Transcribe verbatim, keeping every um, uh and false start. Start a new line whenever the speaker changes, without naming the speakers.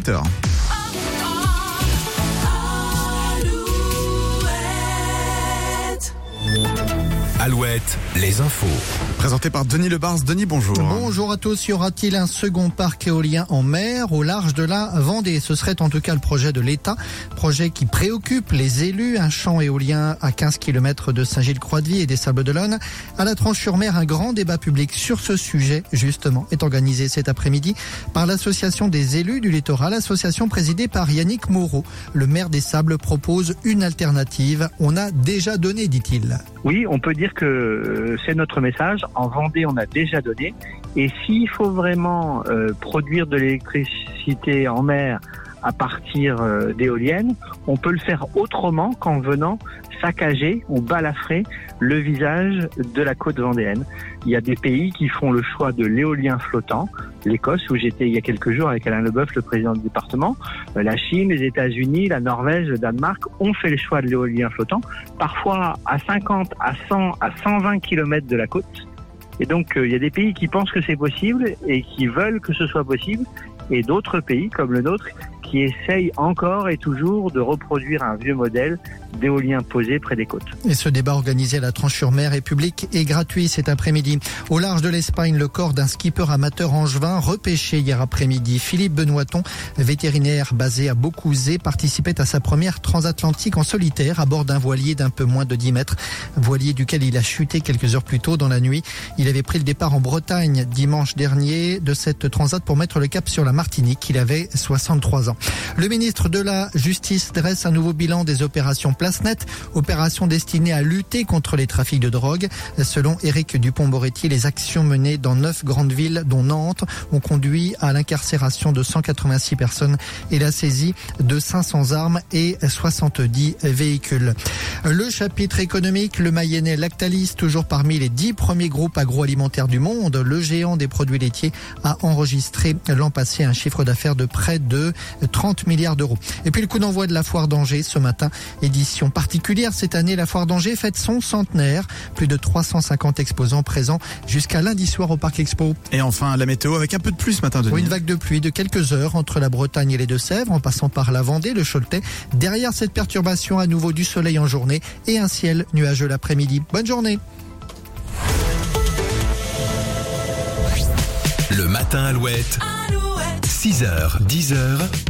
heures.
Alouette, les infos.
Présenté par Denis Lebars. Denis, bonjour.
Bonjour à tous. Y aura-t-il un second parc éolien en mer au large de la Vendée? Ce serait en tout cas le projet de l'État. Projet qui préoccupe les élus. Un champ éolien à quinze kilomètres de Saint-Gilles-Croix-de-Vie et des Sables-d'Olonne. À la Tranche-sur-Mer, un grand débat public sur ce sujet, justement, est organisé cet après-midi par l'association des élus du littoral, association présidée par Yannick Moreau. Le maire des Sables propose une alternative. On a déjà donné, dit-il.
Oui, on peut dire que c'est notre message. En Vendée, on a déjà donné. Et s'il faut vraiment euh, produire de l'électricité en mer à partir euh, d'éoliennes, on peut le faire autrement qu'en venant saccager ou balafrer le visage de la côte vendéenne. Il y a des pays qui font le choix de l'éolien flottant. L'Écosse, où j'étais il y a quelques jours avec Alain Leboeuf, le président du département, la Chine, les États-Unis, la Norvège, le Danemark ont fait le choix de l'éolien flottant, parfois à cinquante, à cent, à cent vingt kilomètres de la côte. Et donc, euh, il y a des pays qui pensent que c'est possible et qui veulent que ce soit possible, et d'autres pays, comme le nôtre, qui essayent encore et toujours de reproduire un vieux modèle d'éolien posé près des côtes.
Et ce débat organisé à la Tranche-sur-Mer est public et gratuit cet après-midi. Au large de l'Espagne, le corps d'un skipper amateur angevin repêché hier après-midi. Philippe Benoiton, vétérinaire basé à Beaucouzé, participait à sa première transatlantique en solitaire à bord d'un voilier d'un peu moins de dix mètres. Voilier duquel il a chuté quelques heures plus tôt dans la nuit. Il avait pris le départ en Bretagne dimanche dernier de cette transat pour mettre le cap sur la Martinique. Il avait soixante-trois ans. Le ministre de la Justice dresse un nouveau bilan des opérations Place Nette, opération destinée à lutter contre les trafics de drogue. Selon Éric Dupond-Moretti, les actions menées dans neuf grandes villes, dont Nantes, ont conduit à l'incarcération de cent quatre-vingt-six personnes et la saisie de cinq cents armes et soixante-dix véhicules. Le chapitre économique, le Mayennais Lactalis, toujours parmi les dix premiers groupes agroalimentaires du monde. Le géant des produits laitiers a enregistré l'an passé un chiffre d'affaires de près de trente milliards d'euros. Et puis le coup d'envoi de la foire d'Angers ce matin, édition particulière cette année, la foire d'Angers fête son centenaire. Plus de trois cent cinquante exposants présents jusqu'à lundi soir au Parc Expo.
Et enfin, la météo avec un peu de pluie ce matin, Denis.
Oui, une vague de pluie de quelques heures entre la Bretagne et les Deux-Sèvres, en passant par la Vendée, le Choletais. Derrière cette perturbation, à nouveau du soleil en journée et un ciel nuageux l'après-midi. Bonne journée.
Le matin Alouette, six heures, dix heures.